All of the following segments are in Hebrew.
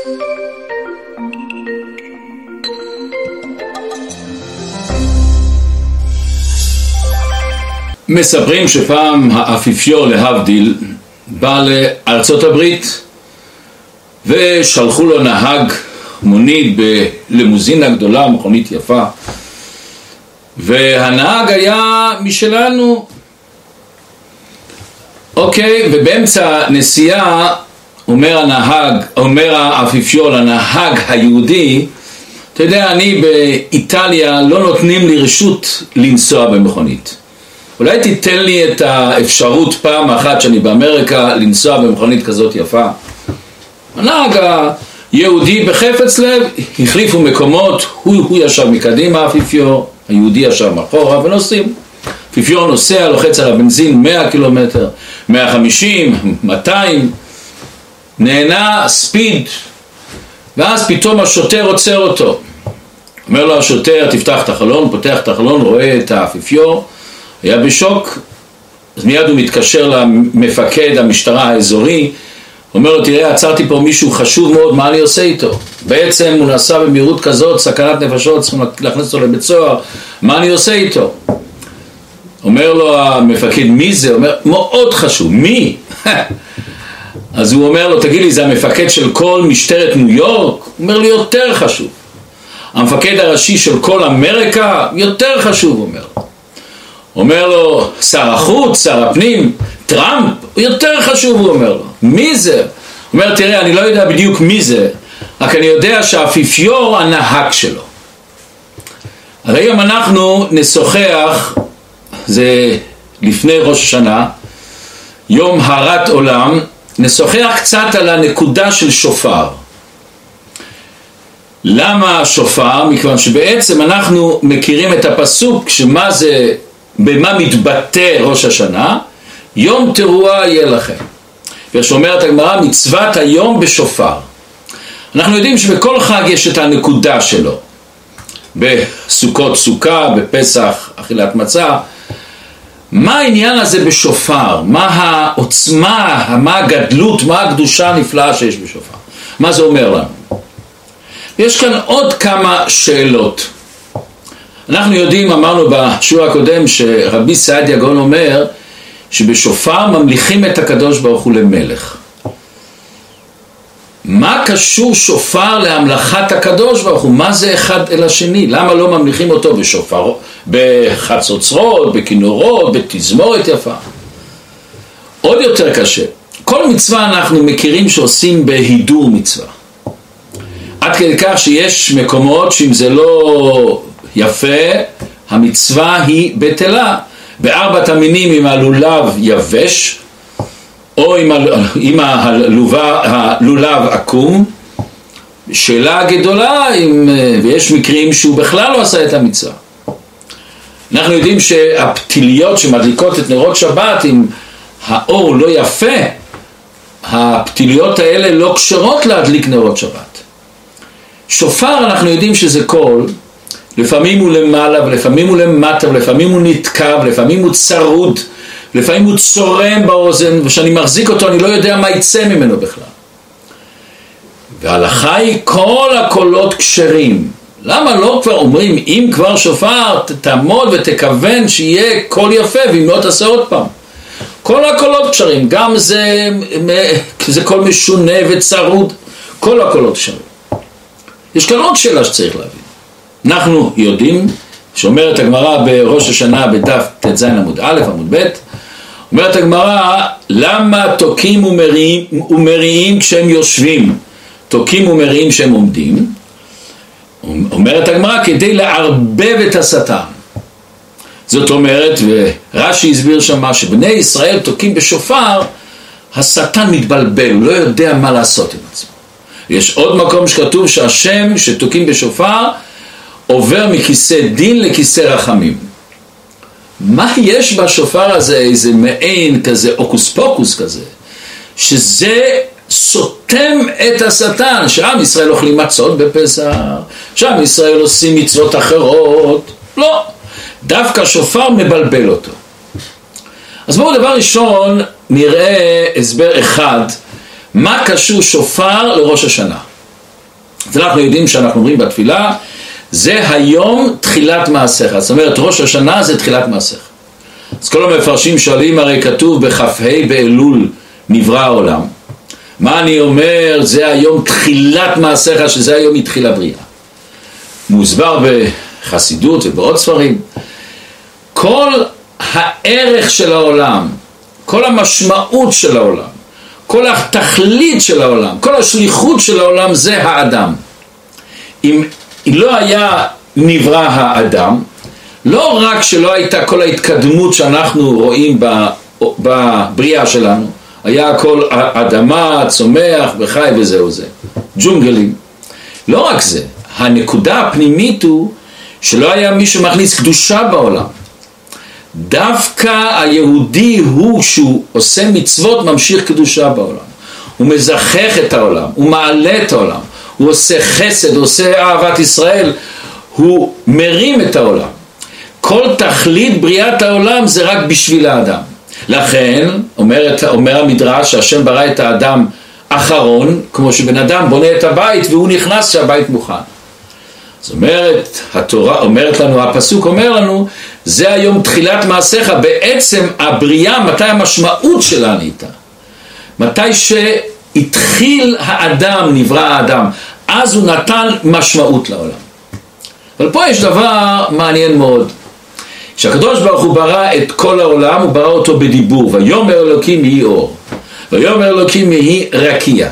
מספרים שפעם האפיפיור להבדיל בא לארצות הברית ושלחו לו נהג מונית בלימוזינה גדולה, מכונית יפה, והנהג היה משלנו. אוקיי, ובאמצע נסיעה אומר האפיפיור לנהג היהודי, אתה יודע, אני באיטליה לא נותנים לי רשות לנסוע במכונית, אולי תיתן לי את האפשרות פעם אחת שאני באמריקה לנסוע במכונית כזאת יפה. הנהג היהודי בחפץ לב החליפו מקומות, הוא ישב מקדימה, האפיפיור, היהודי ישב מאחורה, ונוסעים. האפיפיור נוסע, לוחץ על הבנזין 100 קילומטר, 150, 200, נהנה ספיד, ואז פתאום השוטר עוצר אותו. אומר לו השוטר, תפתח את החלון, פותח את החלון, רואה את האפיפיור, היה בשוק. אז מיד הוא מתקשר למפקד המשטרה האזורי, אומר לו, תראה, עצרתי פה מישהו חשוב מאוד, מה אני עושה איתו? בעצם הוא נסע במהירות כזאת, סכנת נפשות, צריכים להכניס אותו לבית סוהר, מה אני עושה איתו? אומר לו המפקד, מי זה? הוא אומר, מאוד חשוב, מי? אז הוא אומר לו, תגיד לי, זה המפקד של כל משטרת ניו יורק? הוא אומר לי, יותר חשוב. המפקד הראשי של כל אמריקה? יותר חשוב, הוא אומר. אומר לו, שר החוץ, שר הפנים, טראמפ, הוא יותר חשוב, הוא אומר לו. מי זה? הוא אומר, תראה, אני לא יודע בדיוק מי זה, רק אני יודע שהאפיפיור הנהג שלו. אז היום אנחנו נשוחח, זה לפני ראש השנה, יום הרת עולם, נשוחח קצת על הנקודה של שופר. למה שופר? מכיוון שבעצם אנחנו מכירים את הפסוק, שמה זה, במה מתבטא ראש השנה, יום תרועה יהיה לכם. ושאומרת הגמרא, מצוות היום בשופר. אנחנו יודעים שבכל חג יש את הנקודה שלו. בסוכות סוכה, בפסח אכילת מצה. מה העניין הזה בשופר? מה העוצמה, מה הגדלות, מה הקדושה הנפלאה שיש בשופר? מה זה אומר לנו? יש כאן עוד כמה שאלות. אנחנו יודעים, אמרנו בשיעור הקודם, שרבי סעדיה גאון אומר שבשופר ממליכים את הקדוש ברוך הוא למלך. מה קשור שופר להמלכת הקדוש ברוך הוא? מה זה אחד אל השני? למה לא ממליכים אותו בשופר, בחצוצרות, בכינורות, בתזמורת יפה? עוד יותר קשה, כל מצווה אנחנו מכירים שעושים בהידור מצווה, עד כדי כך שיש מקומות שאם זה לא יפה, המצווה היא בטלה. בארבעת המינים עם הלולב יבש, או עם הלולב עקום, שאלה גדולה, ויש מקרים שהוא בכלל לא עשה את המצווה. אנחנו יודעים שהפתיליות שמדליקות את נרות שבת, אם האור לא יפה, הפתיליות האלה לא קשרות להדליק נרות שבת. שופר אנחנו יודעים שזה קול, לפעמים הוא למעלה ולפעמים הוא למטה ולפעמים הוא נתקע ולפעמים הוא צרוד, לפעמים הוא צורם באוזן, ושאני מחזיק אותו אני לא יודע מה יצא ממנו בכלל. וההלכה היא כל הקולות כשרים. למה לא כבר אומרים, אם כבר שופר תעמוד ותכוון שיהיה קול יפה, ואם לא תעשה עוד פעם? כל הקולות כשרים, גם זה קול משונה וצרוד, כל הקולות כשרים. יש כאן עוד שאלה שצריך להבין. אנחנו יודעים, שאומרת הגמרא בראש השנה בדף ט"ז עמוד א' עמוד ב', אומרת הגמרא, למה תוקים ומריעים כשהם יושבים, תוקים ומריעים כשהם עומדים? אומרת הגמרא, כדי לערבב את השטן. זאת אומרת, ורש"י הסביר שמה, שבני ישראל תוקים בשופר, השטן מתבלבל, הוא לא יודע מה לעשות עם עצמו. יש עוד מקום שכתוב שהשם שתוקים בשופר, עובר מכיסא דין לכיסא רחמים. מה יש בשופר הזה, איזה מעין כזה, אוקוס פוקוס כזה, שזה סותם את השטן, שעם ישראל אוכלים מצות בפסח, שעם ישראל עושים מצוות אחרות, לא, דווקא שופר מבלבל אותו. אז בואו דבר ראשון נראה הסבר אחד, מה קשור שופר לראש השנה. אז אנחנו יודעים שאנחנו אומרים בתפילה, זה היום תחילת מעשיך. זאת אומרת, ראש השנה זה תחילת מעשיך. אז כל המפרשים שואלים, הרי כתוב בכ"ה באלול נברא העולם. מה אני אומר? זה היום תחילת מעשיך, שזה היום התחילה בריאה. מוסבר בחסידות ובעוד ספרים. כל הערך של העולם, כל המשמעות של העולם, כל התכלית של העולם, כל השליחות של העולם זה האדם. אם לא היה נברא האדם, לא רק שלא הייתה כל ההתקדמות שאנחנו רואים בבריאה שלנו, היה הכל אדמה, צומח וחי וזהו זה, ג'ונגלים. לא רק זה, הנקודה הפנימית הוא שלא היה מי שמכניס קדושה בעולם. דווקא היהודי הוא שהוא עושה מצוות ממשיך קדושה בעולם. הוא מזכח את העולם, הוא מעלה את העולם, הוא עושה חסד, הוא עושה אהבת ישראל, הוא מרים את העולם. כל תכלית בריאת העולם זה רק בשביל האדם. לכן אומר המדרש שהשם ברא את האדם אחרון, כמו שבן אדם בונה את הבית והוא נכנס שהבית מוכן. זאת אומרת, התורה אומרת לנו, הפסוק אומר לנו, זה היום תחילת מעשיך. בעצם הבריאה, מתי המשמעות שלה נהייתה? מתי שהתחיל האדם, נברא האדם, אז הוא נתן משמעות לעולם. אבל פה יש דבר מעניין מאוד. כשהקדוש ברוך הוא ברא את כל העולם, הוא ברא אותו בדיבור. ויאמר אלוקים יהי אור, ויאמר אלוקים יהי רקיע.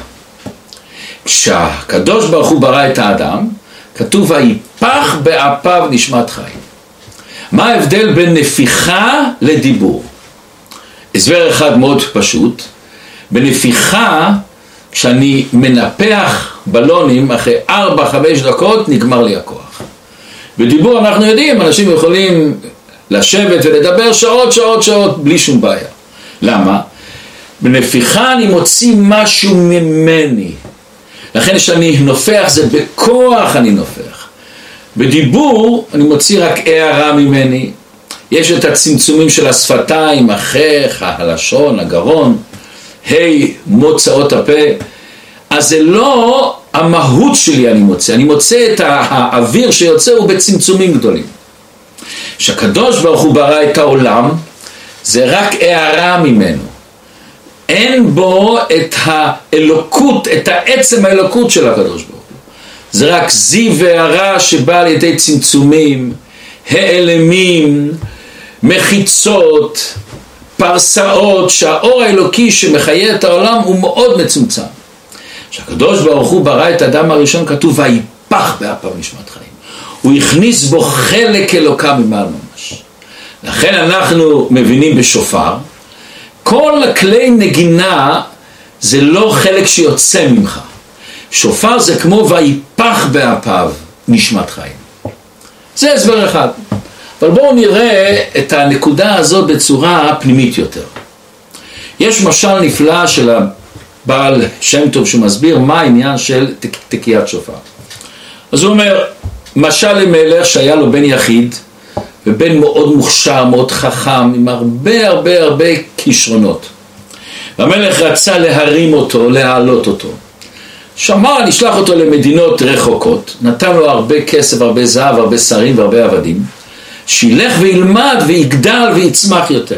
כשהקדוש ברוך הוא ברא את האדם, כתוב ויפח באפיו נשמת חיים. מה ההבדל בין נפיחה לדיבור? הסבר אחד מאוד פשוט. בנפיחה, כשאני מנפח בלונים, אחרי 4-5 דקות נגמר לי הכוח. בדיבור אנחנו יודעים, אנשים יכולים לשבת ולדבר שעות בלי שום בעיה. למה? בנפיחה אני מוציא משהו ממני. לכן כשאני נופח זה בכוח אני נופח. בדיבור אני מוציא רק הערה ממני. יש את הצמצומים של השפתיים, החך, הלשון, הגרון, מוצאות הפה. אז זה לא המהות שלי אני מוצא את האוויר שיוצא הוא בצמצומים גדולים. כשהקדוש ברוך הוא ברא את העולם, זה רק הערה ממנו. אין בו את האלוקות, את העצם האלוקות של הקדוש ברוך הוא. זה רק זיו והערה שבא על ידי צמצומים, העלמים, מחיצות, פרסאות, שהאור האלוקי שמחיה את העולם הוא מאוד מצומצם. כשהקדוש ברוך הוא ברא את האדם הראשון, כתוב ויפח באפיו נשמת חיים. הוא הכניס בו חלק אלוקה ממעל ממש. לכן אנחנו מבינים בשופר, כל כלי נגינה זה לא חלק שיוצא ממך. שופר זה כמו ויפח באפיו נשמת חיים. זה הסבר אחד. אבל בואו נראה את הנקודה הזאת בצורה פנימית יותר. יש משל נפלא של הבעל שם טוב שמסביר מה העניין של תקיעת שופר. אז הוא אומר, משל למלך שהיה לו בן יחיד, ובן מאוד מוכשר, מאוד חכם, עם הרבה כישרונות. והמלך רצה להרים אותו, להעלות אותו. שאמר, נשלח אותו למדינות רחוקות, נתן לו הרבה כסף, הרבה זהב, הרבה שרים והרבה עבדים, שילך וילמד ויגדל ויצמח יותר.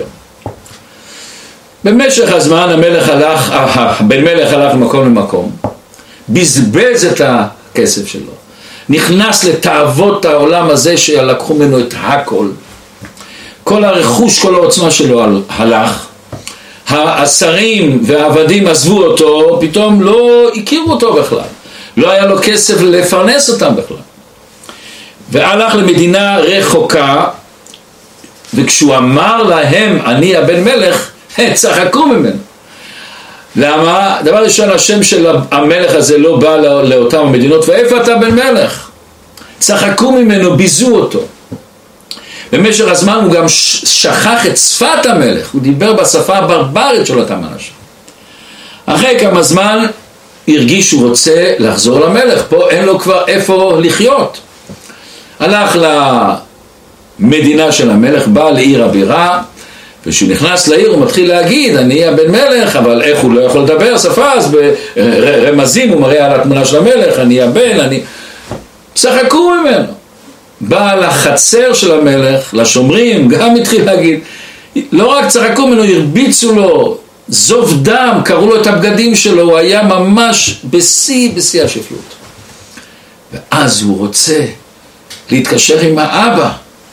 במשך הזמן בן מלך הלך ממקום למקום, בזבז את הכסף שלו, נכנס לתאוות העולם הזה שלקחו ממנו את הכל, כל הרכוש, כל העוצמה שלו הלך, השרים והעבדים עזבו אותו, פתאום לא הכירו אותו בכלל, לא היה לו כסף לפרנס אותם בכלל, והלך למדינה רחוקה, וכשהוא אמר להם אני הבן מלך, צחקו ממנו. למה? דבר ראשון, השם של המלך הזה לא בא לאותם המדינות, ואיפה אתה בן מלך? צחקו ממנו, ביזו אותו. במשך הזמן הוא גם שכח את שפת המלך, הוא דיבר בשפה הברברית של אותם אנשים. אחרי כמה זמן הרגיש שהוא רוצה לחזור למלך, פה אין לו כבר איפה לחיות. הלך למדינה של המלך, בא לעיר הבירה, וכשהוא נכנס לעיר הוא מתחיל להגיד, אני הבן מלך, אבל איך הוא לא יכול לדבר שפה, אז ברמזים הוא מראה על התמונה של המלך, אני הבן, צחקו ממנו. בא לחצר של המלך, לשומרים, גם התחיל להגיד, לא רק צחקו ממנו, הרביצו לו, זוב דם, קראו לו את הבגדים שלו, הוא היה ממש בשיא השפלות. ואז הוא רוצה להתקשר עם האבא,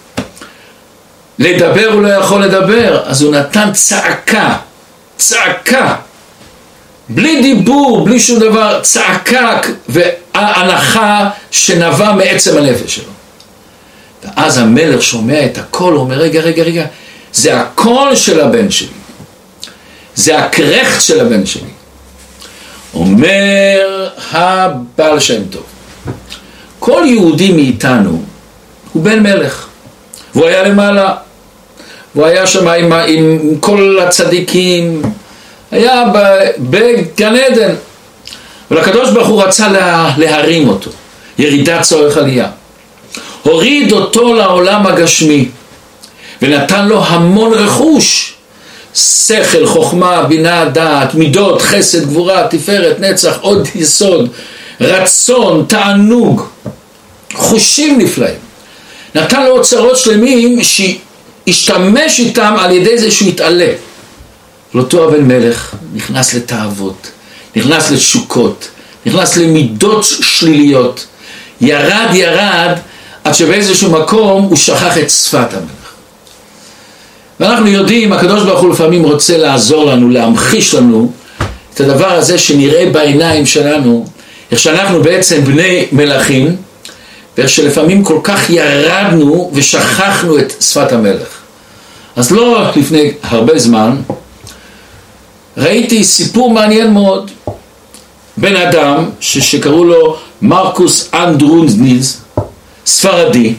לדבר הוא לא יכול לדבר, אז הוא נתן צעקה, בלי דיבור, בלי שום דבר, צעקה והנחה שנבע מעצם הנפש שלו. ואז המלך שומע את הכל, הוא אומר, רגע, זה הקול של הבן שלי, זה הקרחת של הבן שלי. אומר הבעל שם טוב, כל יהודי מאיתנו הוא בן מלך, והוא היה למעלה, והוא היה שם עם כל הצדיקים, היה בגן עדן, ולקדוש ברוך הוא רצה להרים אותו, ירידת צורך עלייה, הוריד אותו לעולם הגשמי, ונתן לו המון רכוש, שכל, חוכמה, בינה, דעת, מידות, חסד, גבורה, תפארת, נצח, עוד יסוד, רצון, תענוג, חושים נפלאים. נתן לו אוצרות שלמים שהשתמש איתם על ידי זה שהוא התעלה. לאותו הבן מלך נכנס לתאוות, נכנס לתשוקות, נכנס למידות שליליות, ירד עד שבאיזשהו מקום הוא שכח את שפת המלך. ואנחנו יודעים, הקדוש ברוך הוא לפעמים רוצה לעזור לנו, להמחיש לנו את הדבר הזה שנראה בעיניים שלנו, איך שאנחנו בעצם בני מלכים, ואיך שלפעמים כל כך ירדנו ושכחנו את שפת המלך. אז לא לפני הרבה זמן, ראיתי סיפור מעניין מאוד, בן אדם שקראו לו מרקוס אנדרונזניז, ספרדי,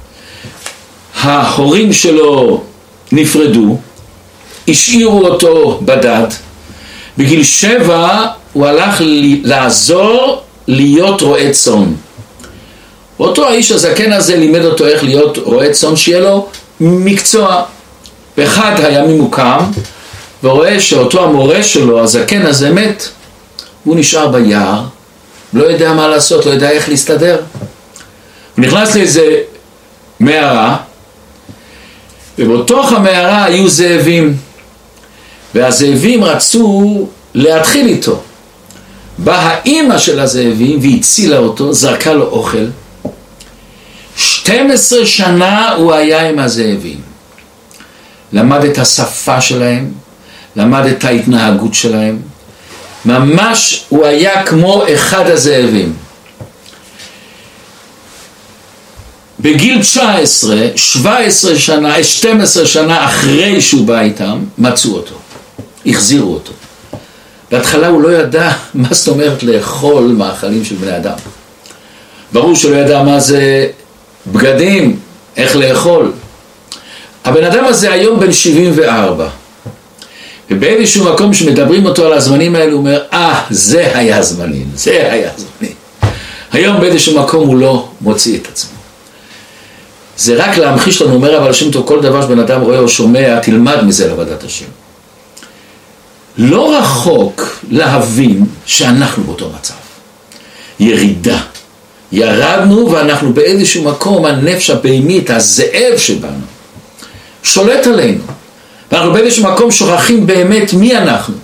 ההורים שלו נפרדו, השאירו אותו בדד, בגיל 7 הוא הלך לעזור להיות רועה צאן. אותו האיש הזקן הזה לימד אותו איך להיות רועה צאן, שיהיה לו מקצוע. באחד הימים הוא קם ורואה שאותו המורה שלו, הזקן הזה, מת. הוא נשאר ביער, לא יודע מה לעשות, לא יודע איך להסתדר. הוא נכנס לאיזה מערה, ובתוך המערה היו זאבים, והזאבים רצו להתחיל איתו. באה האמא של הזאבים והצילה אותו, זרקה לו אוכל. 12 שנה הוא היה עם הזאבים, למד את השפה שלהם, למד את ההתנהגות שלהם, ממש הוא היה כמו אחד הזאבים. בגיל 19, 17 שנה, 12 שנה אחרי שהוא בא איתם, מצאו אותו, החזירו אותו. בהתחלה הוא לא ידע מה זאת אומרת לאכול מאכלים של בני אדם. ברור שלא ידע מה זה בגדים, איך לאכול. הבן אדם הזה היום בן 74. ובאיזשהו מקום שמדברים אותו על הזמנים האלה, הוא אומר, זה היה זמנים. היום באיזשהו מקום הוא לא מוציא את עצמו. זה רק להמחיש לנו, אומר אבל שם טוב, כל דבר שבן אדם רואה או שומע, תלמד מזה לעבודת השם. לא רחוק להבין שאנחנו באותו מצב. ירידה. ירדנו ואנחנו באיזשהו מקום, הנפש הבהמית, הזאב שבנו, שולט עלינו. ואנחנו באיזשהו מקום שוכחים באמת מי אנחנו.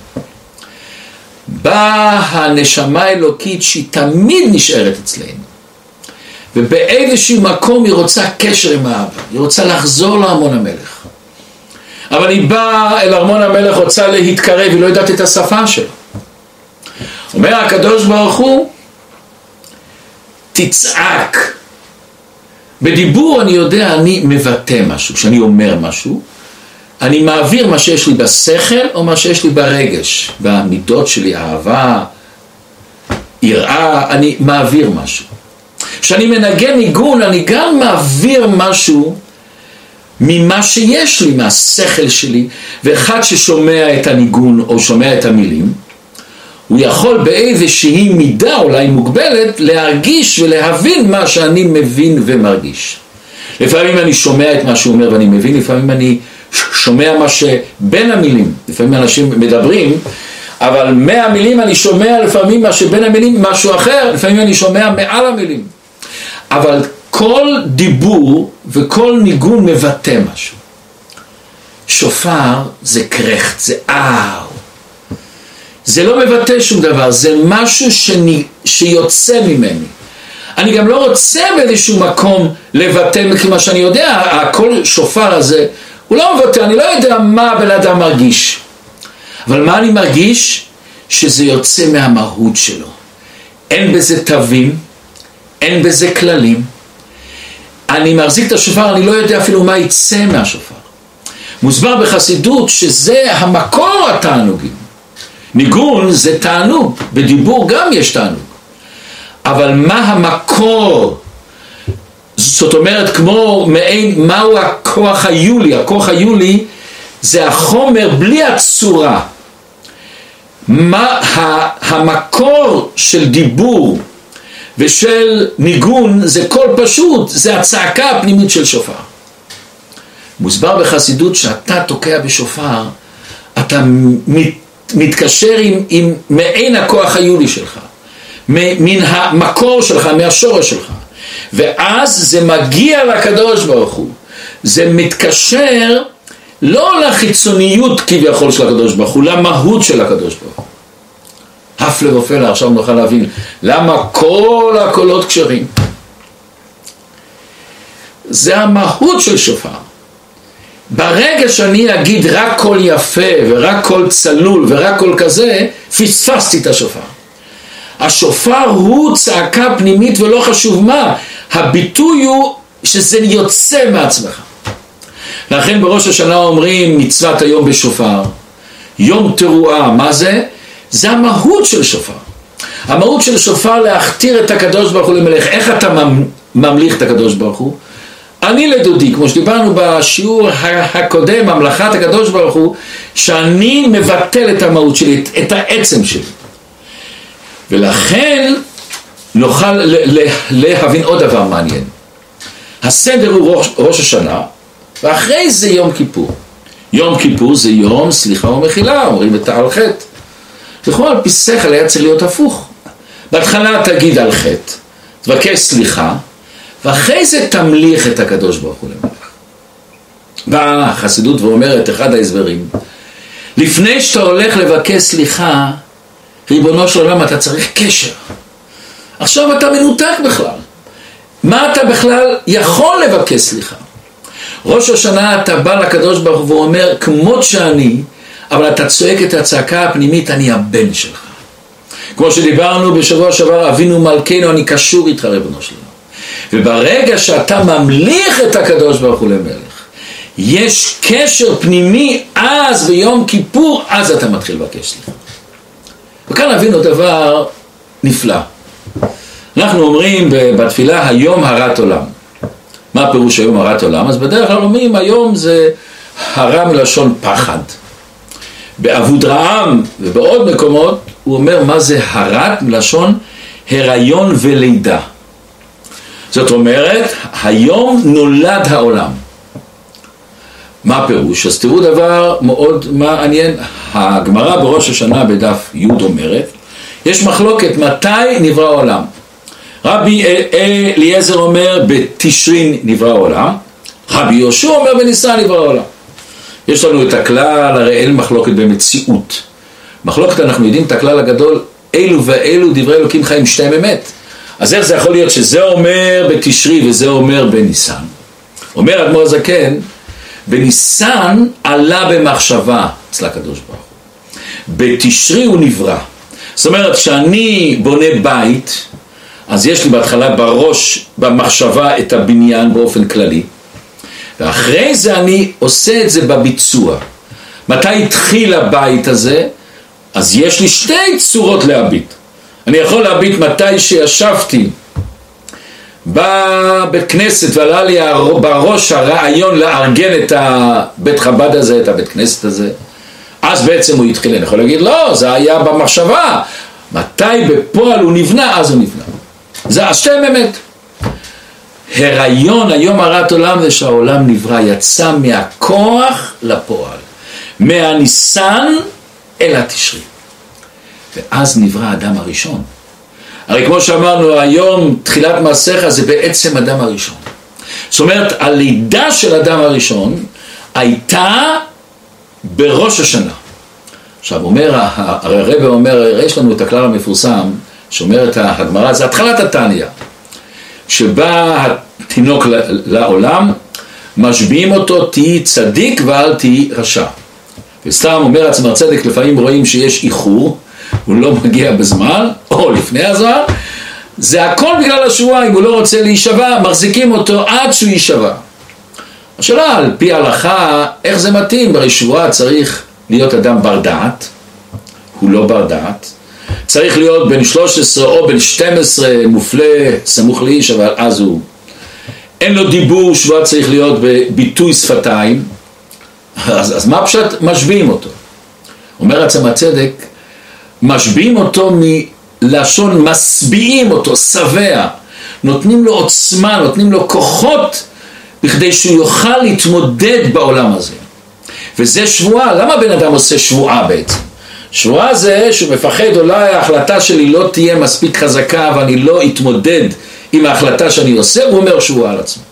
באה הנשמה האלוקית שהיא תמיד נשארת אצלנו. ובאיזשהו מקום היא רוצה קשר עם האבא. היא רוצה לחזור לארמון המלך. אבל היא באה אל ארמון המלך, רוצה להתקרב, היא לא יודעת את השפה שלו. אומר הקדוש ברוך הוא, תצעק. בדיבור אני יודע, אני מבטא משהו. כשאני אומר משהו, אני מעביר מה שיש לי בשכל או מה שיש לי ברגש. במידות שלי, אהבה, יראה, אני מעביר משהו. כשאני מנגן ניגון, אני גם מעביר משהו ממה שיש לי, מהשכל שלי. ואחד ששומע את הניגון או שומע את המילים, הוא יכול באיזושהי מידה, אולי מוגבלת, להרגיש ולהבין מה שאני מבין ומרגיש. לפעמים אני שומע את מה שהוא אומר ואני מבין, לפעמים אני שומע מה שבין המילים, לפעמים אנשים מדברים, אבל מהמילים אני שומע לפעמים מה שבין המילים משהו אחר, לפעמים אני שומע מעל המילים. אבל כל דיבור וכל ניגון מבטא משהו. שופר זה קרחט, זה זה לא מבטא שום דבר, זה משהו שיוצא ממני. אני גם לא רוצה באיזשהו מקום לבטא, מכמה שאני יודע, הכל שופר הזה, הוא לא מבטא, אני לא יודע מה בן אדם מרגיש. אבל מה אני מרגיש? שזה יוצא מהמהות שלו. אין בזה תווים, אין בזה כללים. אני מחזיק את השופר, אני לא יודע אפילו מה יצא מהשופר. מוסבר בחסידות שזה המקור התענוגים. ניגון זה תענוג, בדיבור גם יש תענוג. אבל מה המקור? זאת אומרת, כמו מעין, מהו הכוח היולי? הכוח היולי זה החומר בלי הצורה. מה המקור של דיבור ושל ניגון זה כל פשוט, זה הצעקה הפנימית של שופר. מוסבר בחסידות שאתה תוקע בשופר, אתה מתקשר עם מעין הכוח היולי שלך, מן המקור שלך, מהשורש שלך, ואז זה מגיע לקדוש ברוך הוא, זה מתקשר לא לחיצוניות כביכול של הקדוש ברוך הוא, למהות של הקדוש ברוך הוא. הפלא ופלא, עכשיו נוכל להבין למה כל הקולות קשרים. זה המהות של שופר. ברגע שאני אגיד רק קול יפה ורק קול צלול ורק קול כזה, פספסתי את השופר. השופר הוא צעקה פנימית ולא חשוב מה, הביטוי הוא שזה יוצא מעצמך. לכן בראש השנה אומרים מצוות היום בשופר, יום תרועה, מה זה? זה המהות של שופר. המהות של שופר להכתיר את הקדוש ברוך הוא למלך. איך אתה ממליך את הקדוש ברוך הוא? אני לדודי, כמו שדיברנו בשיעור הקודם, המלאכת הקדוש ברוך הוא, שאני מבטל את המהות שלי, את העצם שלי. ולכן נוכל להבין עוד דבר מעניין. הסדר הוא ראש השנה, ואחרי זה יום כיפור. יום כיפור זה יום סליחה ומחילה, אומרים בתעל חטא. לכן על פי שכל היה צריך להיות הפוך. בהתחלה תגיד על חטא, תבקש סליחה, ואחרי זה תמליך את הקדוש ברוך הוא למלך. באה החסידות ואומרת, אחד ההסברים, לפני שאתה הולך לבקש סליחה, ריבונו של עולם, אתה צריך קשר. עכשיו אתה מנותק בכלל. מה אתה בכלל יכול לבקש סליחה? ראש השנה אתה בא לקדוש ברוך הוא ואומר, כמות שאני, אבל אתה צועק את הצעקה הפנימית, אני הבן שלך. כמו שדיברנו בשבוע שעבר, אבינו מלכנו, אני קשור איתך ריבונו של עולם. וברגע שאתה ממליך את הקדוש ברוך הוא למלך, יש קשר פנימי אז ביום כיפור, אז אתה מתחיל לבקש סליחה. וכאן נבינו דבר נפלא. אנחנו אומרים בתפילה היום הרת עולם. מה הפירוש היום הרת עולם? אז בדרך כלל אומרים היום זה הרע מלשון פחד. באבודרעם ובעוד מקומות הוא אומר מה זה הרת מלשון הריון ולידה. זאת אומרת היום נולד העולם. מה הפירוש? אז תראו דבר מאוד מעניין. הגמרא בראש השנה בדף י' אומרת, יש מחלוקת מתי נברא העולם. רבי אליעזר אומר בתשרין נברא העולם, רבי יהושע אומר בניסן נברא העולם. יש לנו את הכלל, הרי אין מחלוקת במציאות. מחלוקת אנחנו יודעים את הכלל הגדול, אלו ואלו דברי אלוקים חיים שתיהם אמת. אז איך זה יכול להיות שזה אומר בתשרי וזה אומר בניסן? אומר אדמו"ר הזקן, בניסן עלה במחשבה אצל הקדוש ברוך הוא. בתשרי הוא נברא. זאת אומרת שאני בונה בית, אז יש לי בהתחלה בראש, במחשבה את הבניין באופן כללי, ואחרי זה אני עושה את זה בביצוע. מתי התחיל הבית הזה? אז יש לי שתי צורות להביט. אני יכול להביט מתי שישבתי בבית כנסת ועלה לי בראש הרעיון לארגן את הבית חב"ד הזה, את הבית כנסת הזה, אז בעצם הוא התחיל. אני יכול להגיד לא, זה היה במחשבה. מתי בפועל הוא נבנה, אז הוא נבנה. זה השתיים אמת. הריון היום הרת עולם זה שהעולם נברא, יצא מהכוח לפועל, מהניסן אל התשרי, ואז נברא האדם הראשון. הרי כמו שאמרנו היום תחילת מעשיך זה בעצם אדם הראשון, זאת אומרת הלידה של אדם הראשון הייתה בראש השנה. עכשיו אומר הרב אומר, יש לנו את הכלל המפורסם שאומרת הגמרא, זה התחלת התניא, שבא התינוק לעולם, משביעים אותו תהי צדיק ואל תהי רשע. וסתם אומר עצמר צדק, לפעמים רואים שיש איחור, הוא לא מגיע בזמן או לפני הזמן, זה הכל בגלל השבועה. אם הוא לא רוצה להישבע מחזיקים אותו עד שהוא יישבע. השאלה על פי ההלכה איך זה מתאים, ברי שבועה צריך להיות אדם בר דעת, הוא לא בר דעת, צריך להיות בן 13 או בן 12 מופלה סמוך לאיש, אבל אז הוא אין לו דיבור, שבועה צריך להיות בביטוי שפתיים. אז מה פשוט משביעים אותו? אומר עצמר צדק, משביעים אותו מלשון משביעים אותו, שבע, נותנים לו עוצמה, נותנים לו כוחות בכדי שהוא יוכל להתמודד בעולם הזה. וזה שבועה. למה בן אדם עושה שבועה בעצם? שבועה זה שהוא מפחד, אולי ההחלטה שלי לא תהיה מספיק חזקה ואני לא אתמודד עם ההחלטה שאני עושה, הוא אומר שבועה על עצמו.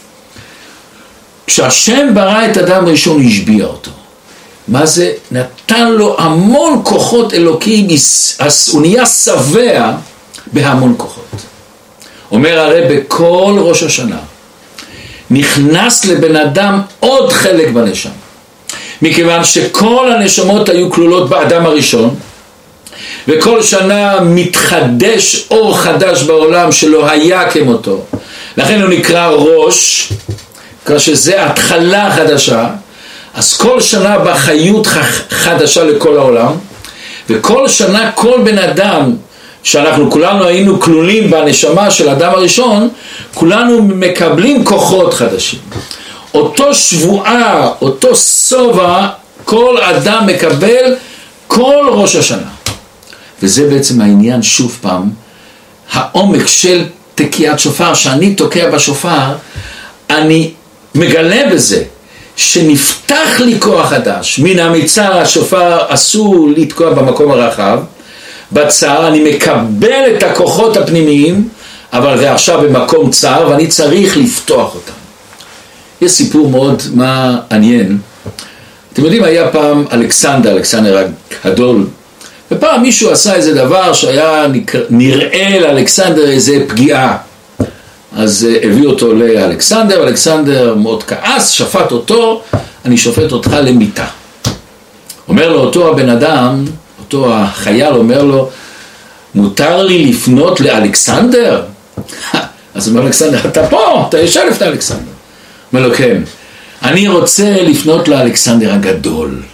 כשהשם ברא את אדם ראשון השביע אותו. מה זה? נתן לו המון כוחות אלוקים, הוא נהיה שבע בהמון כוחות. אומר הרי בכל ראש השנה נכנס לבן אדם עוד חלק בנשמה, מכיוון שכל הנשמות היו כלולות באדם הראשון, וכל שנה מתחדש אור חדש בעולם שלא היה כמותו, לכן הוא נקרא ראש, כשזה התחלה חדשה. אז כל שנה בחיות חדשה לכל העולם, וכל שנה כל בן אדם שאנחנו כולנו היינו כלולים בנשמה של האדם הראשון, כולנו מקבלים כוחות חדשים. אותו שבועה, אותו סובה, כל אדם מקבל כל ראש השנה. וזה בעצם העניין, שוב פעם, העומק של תקיעת שופר. שאני תוקע בשופר, אני מגלה בזה שנפתח לי כוח חדש. מן המצר השופר אסור לתקוע במקום הרחב, בצר אני מקבל את הכוחות הפנימיים, אבל זה עכשיו במקום צר ואני צריך לפתוח אותם. יש סיפור מאוד מעניין. אתם יודעים, היה פעם אלכסנדר הגדול, ופעם מישהו עשה איזה דבר שהיה נראה לאלכסנדר איזה פגיעה. אז הביא אותו לאלכסנדר, אלכסנדר מאוד כעס, שפט אותו, אני שופט אותך למיטה. אומר לו אותו הבן אדם, אותו החייל אומר לו, מותר לי לפנות לאלכסנדר? אז אומר אלכסנדר, אתה פה, אתה יושב לפני אלכסנדר. אומר לו, כן, אני רוצה לפנות לאלכסנדר הגדול.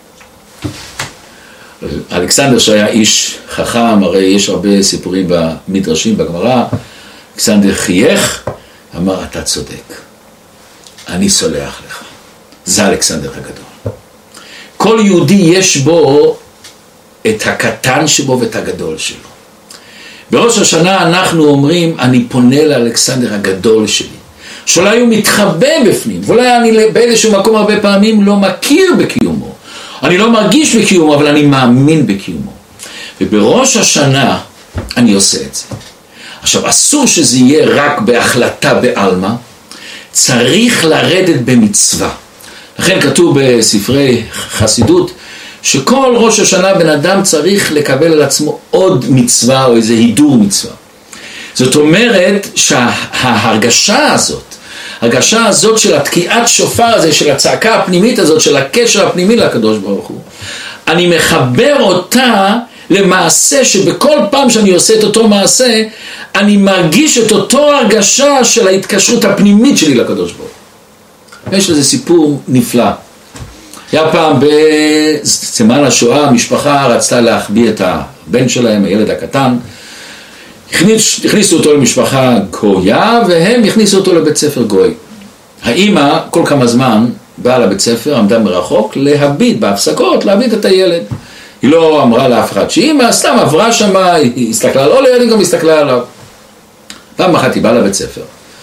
אלכסנדר שהיה איש חכם, הרי יש הרבה סיפורים במדרשים בגמרא, אלכסנדר חייך, אמר, אתה צודק, אני סולח לך. זה אלכסנדר הגדול. כל יהודי יש בו את הקטן שבו ואת הגדול שלו. בראש השנה אנחנו אומרים, אני פונה לאלכסנדר הגדול שלי, שאולי הוא מתחבא בפנים, ואולי אני באיזשהו מקום הרבה פעמים לא מכיר בקיומו, אני לא מרגיש בקיומו, אבל אני מאמין בקיומו. ובראש השנה אני עושה את זה. עכשיו, אסור שזה יהיה רק בהחלטה בעלמא, צריך לרדת במצווה. לכן כתוב בספרי חסידות, שכל ראש השנה בן אדם צריך לקבל על עצמו עוד מצווה או איזה הידור מצווה. זאת אומרת שההרגשה הזאת של התקיעת שופר הזה, של הצעקה הפנימית הזאת, של הקשר הפנימי לקדוש ברוך הוא, אני מחבר אותה למעשה שבכל פעם שאני עושה את אותו מעשה, אני מרגיש את אותו הרגשה של ההתקשרות הפנימית שלי לקדוש ברוך הוא. יש לזה סיפור נפלא. היה פעם בזמן השואה, המשפחה רצתה להחביא את הבן שלהם, הילד הקטן, הכניסו אותו למשפחה גויה, והם הכניסו אותו לבית ספר גוי. האמא כל כמה זמן באה לבית ספר, עמדה מרחוק, להביט בהפסקות, להביט את הילד. היא לא אמרה לאף אחד שאמא סתם עברה שמה, היא הסתכלה, לא לילד, גם הסתכלה עליו. פעם אחת היא באה לבית ספר,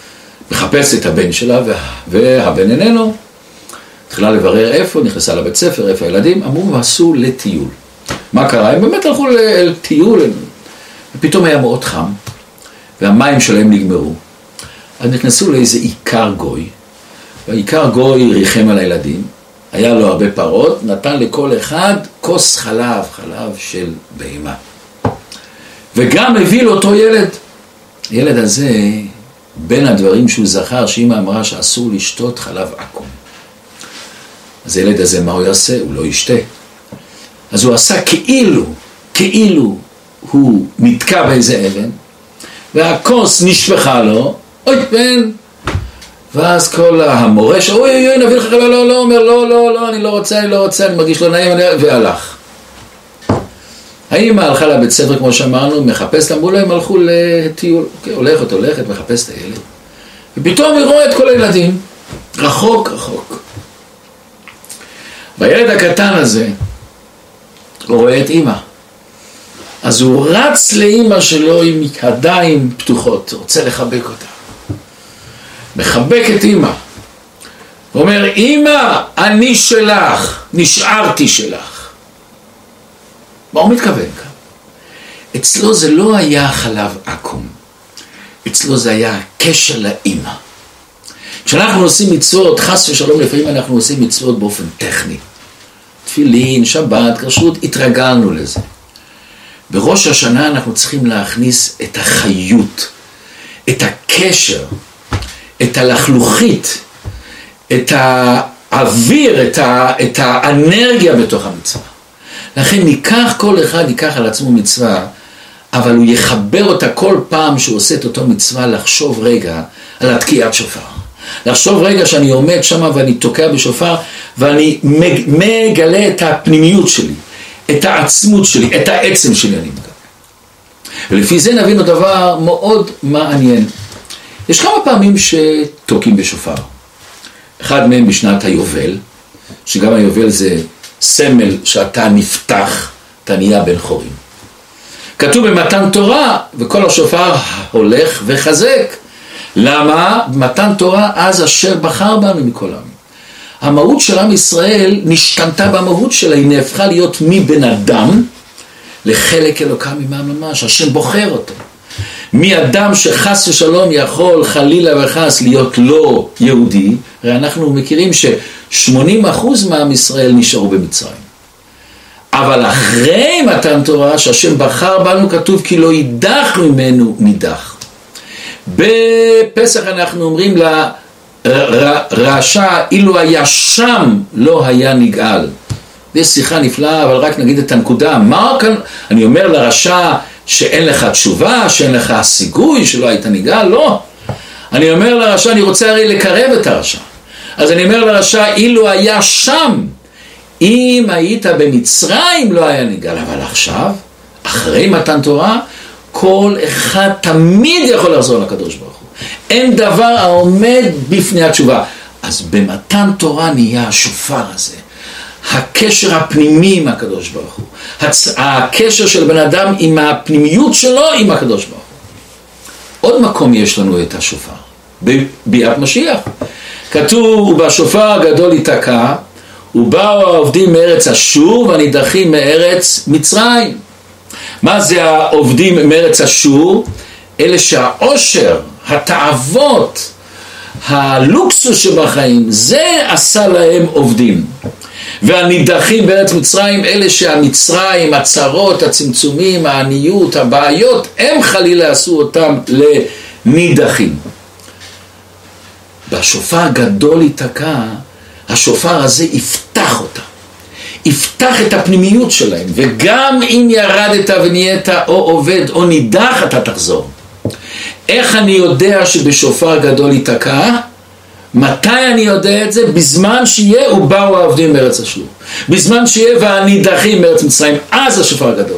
מחפש את הבן שלה, והבן איננו. התחילה לברר איפה, נכנסה לבית ספר, איפה הילדים, אמרו, עשו לטיול. מה קרה? הם באמת הלכו לטיול, ופתאום היה מאוד חם, והמים שלהם נגמרו. אז נכנסו לאיזה עיקר גוי, והעיקר גוי ריחם על הילדים, היה לו הרבה פרות, נתן לכל אחד כוס חלב של בהמה. וגם הביא לו אותו ילד. הילד הזה, בין הדברים שהוא זכר, שאמא אמרה שאסור לשתות חלב עקום. אז הילד הזה, מה הוא יעשה? הוא לא ישתה. אז הוא עשה כאילו הוא נתקע באיזה אבן, והכוס נשפחה לו, אוי בן, ואז כל המורש, אוי, נביא לך, לא, אומר, לא, אני לא רוצה, אני מרגיש לא נעים, והלך. האמא הלכה לבית ספר, כמו שאמרנו, מחפשת, אמרו לו, הם הלכו לטיול, הולכת, מחפשת את הילד, ופתאום היא רואה את כל הילדים, רחוק. והילד הקטן הזה, הוא רואה את אמא. אז הוא רץ לאמא שלו עם ידיים פתוחות, רוצה לחבק אותה. מחבק את אמא. הוא אומר, אמא, אני שלך, נשארתי שלך. מה הוא מתכוון כאן? אצלו זה לא היה חלב עקום. אצלו זה היה קשר לאמא. כשאנחנו עושים מצוות, חס ושלום, לפעמים אנחנו עושים מצוות באופן טכני. תפילין, שבת, כשרות, התרגלנו לזה. בראש השנה אנחנו צריכים להכניס את החיות, את הקשר, את הלחלוכית, את האוויר, את האנרגיה בתוך המצווה. לכן כל אחד ייקח על עצמו מצווה, אבל הוא יחבר אותה כל פעם שהוא עושה את אותו מצווה, לחשוב רגע על התקיעת שופר. לחשוב רגע שאני עומד שם ואני תוקע בשופר, ואני מגלה את הפנימיות שלי, את העצמות שלי, את העצם שלי אני מגלה. ולפי זה נבין עוד דבר מאוד מעניין. יש כמה פעמים שתוקים בשופר. אחד מהם בשנת היובל, שגם היובל זה סמל שאתה נפתח, אתה נהיה בן חורים. כתוב במתן תורה, וכל השופר הולך וחזק. למה? מתן תורה אז אשר בחר בנו מכל העמים. המהות של עם ישראל נשתנתה במהות שלה, היא נהפכה להיות מבן אדם לחלק אלוקם ממעם ממש, השם בוחר אותו. מאדם שחס ושלום יכול חלילה וחס להיות לא יהודי, הרי אנחנו מכירים ש80% מעם ישראל נשארו במצרים. אבל אחרי מתן תורה שהשם בחר בנו כתוב כי לא יידח ממנו נידח. בפסח אנחנו אומרים לרשע אילו היה שם לא היה נגאל. זו שיחה נפלאה, אבל רק נגיד את הנקודה. מה כאן? אני אומר לרשע שאין לך תשובה, שאין לך סיגוי, שלא היית נגאל? לא. אני אומר לרשע, אני רוצה הרי לקרב את הרשע. אז אני אומר לרשע, אילו היה שם, אם היית במצרים לא היה נגאל. אבל עכשיו, אחרי מתן תורה, כל אחד תמיד יכול לחזור לקדוש ברוך הוא. אין דבר העומד בפני התשובה. אז במתן תורה נהיה השופר הזה. הקשר הפנימי עם הקדוש ברוך הוא. הקשר של בן אדם עם הפנימיות שלו עם הקדוש ברוך הוא. עוד מקום יש לנו את השופר. בביאת משיח. כתוב, ובשופר הגדול ייתקע, ובאו העובדים מארץ אשור והנידחים מארץ מצרים. מה זה העובדים מארץ אשור? אלה שהעושר, התאוות, הלוקסוס שבחיים, זה עשה להם עובדים. והנידחים בארץ מצרים, אלה שהמצרים, הצרות, הצמצומים, העניות, הבעיות, הם חלילה עשו אותם לנידחים. בשופר גדול ייתקע, השופר הזה יפתח אותם. יפתח את הפנימיות שלהם, וגם אם ירדת ונהיית או עובד או נידח אתה תחזור. איך אני יודע שבשופר גדול ייתקע? מתי אני יודע את זה? בזמן שיהיה ובאו העובדים מארץ אשור. בזמן שיהיה והנידחים מארץ מצרים, אז השופר הגדול.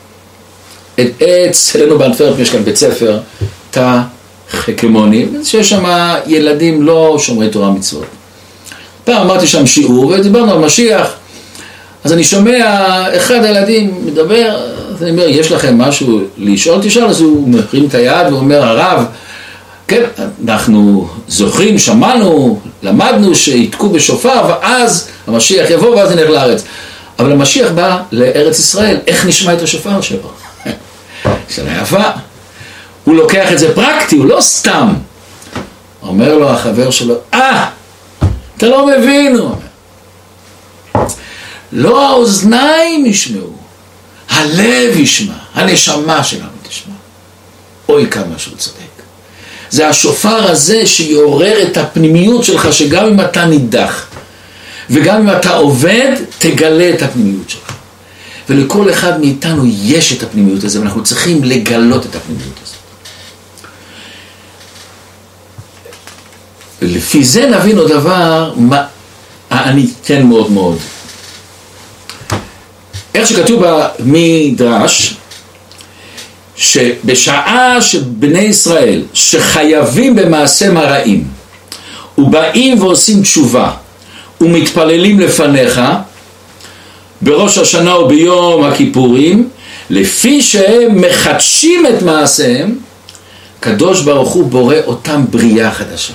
אצלנו באנטוורפ יש כאן בית ספר, תא חכמוני, שיש שם ילדים לא שומרי תורה מצוות. פעם אמרתי שם שיעור ודיברנו על משיח, אז אני שומע אחד הילדים מדבר, אז אני אומר, יש לכם משהו לשאול? תשאל. אז הוא מרים את היד ואומר, הרב, כן, אנחנו זוכרים, שמענו, למדנו שיתקו בשופר, ואז המשיח יבוא ואז נלך לארץ. אבל המשיח בא לארץ ישראל, איך נשמע את השופר שלו? שאלה יפה. הוא לוקח את זה פרקטי, הוא לא סתם. אומר לו החבר שלו, אתה לא מבין, הוא אומר. לא האוזניים ישמעו, הלב ישמע, הנשמה שלנו תשמע. אוי כמה שהוא צודק. זה השופר הזה שיעורר את הפנימיות שלך, שגם אם אתה נידח, וגם אם אתה עובד, תגלה את הפנימיות שלך. ולכל אחד מאיתנו יש את הפנימיות הזה, ואנחנו צריכים לגלות את הפנימיות הזאת. לפי זה נבין עוד דבר, אני כן מאוד מאוד. איך שכתוב במדרש, שבשעה שבני ישראל שחייבים במעשה מרעים, ובאים ועושים תשובה, ומתפללים לפניך, בראש השנה וביום הכיפורים, לפי שהם מחדשים את מעשיהם, קדוש ברוך הוא בורא אותם בריאה חדשה.